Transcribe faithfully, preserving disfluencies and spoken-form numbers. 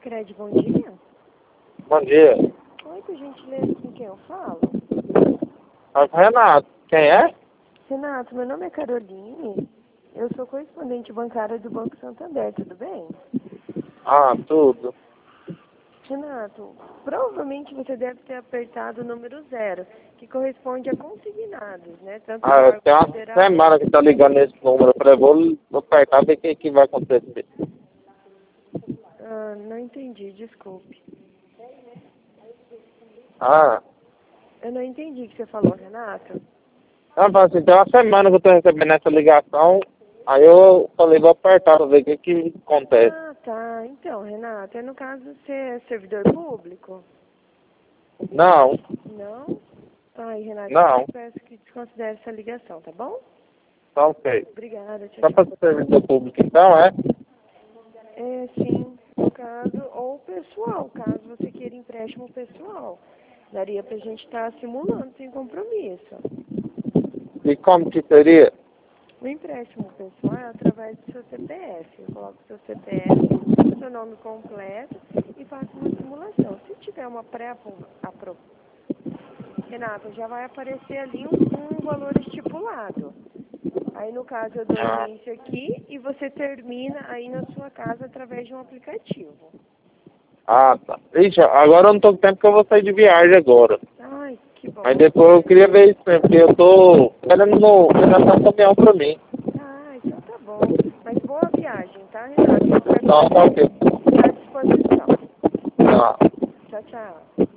Cred, bom dia. Bom dia. Oi, por gentileza, com quem eu falo? Ah, Renato, quem é? Renato, meu nome é Caroline. Eu sou correspondente bancária do Banco Santander, tudo bem? Ah, tudo. Renato, provavelmente você deve ter apertado o número zero, que corresponde a consignados, né? Tanto do Ah, órgão tem uma federal... semana que tá ligando esse número. Eu falei, vou vou apertar ver o que, que vai acontecer. Ah, não entendi, desculpe. Ah, Eu não entendi o que você falou, Renato. eu falei assim, tem uma semana que eu tô recebendo essa ligação. Aí eu falei, vou apertar pra ver o que, que acontece. Ah, tá. Então, Renato, é no caso você é servidor público? Não, Não? Ai, Renato, então não, eu peço que desconsidere essa ligação, tá bom? tá ok. Obrigada, tchau, Só tchau. pra ser servidor público então, é? É, sim, no caso, ou pessoal, caso você queira empréstimo pessoal. Daria pra gente estar simulando sem compromisso. E como que seria? O empréstimo pessoal é através do seu C P F. Eu coloco o seu C P F, seu nome completo e faço uma simulação. Se tiver uma pré-aprovação, Renata, já vai aparecer ali um, um valor estipulado. Aí, no caso, eu dou Ah, início aqui e você termina aí na sua casa através de um aplicativo. ah, tá. Ixi, agora eu não tô com tempo que eu vou sair de viagem agora. Ai, que Mas bom. depois eu queria ver isso mesmo, porque eu tô querendo no, financiar um caminhão pra mim. Ah, então tá bom. Mas boa viagem, tá, Renata? Qualquer Não, coisa, tá ok. está à disposição. Tá. Tchau, tchau.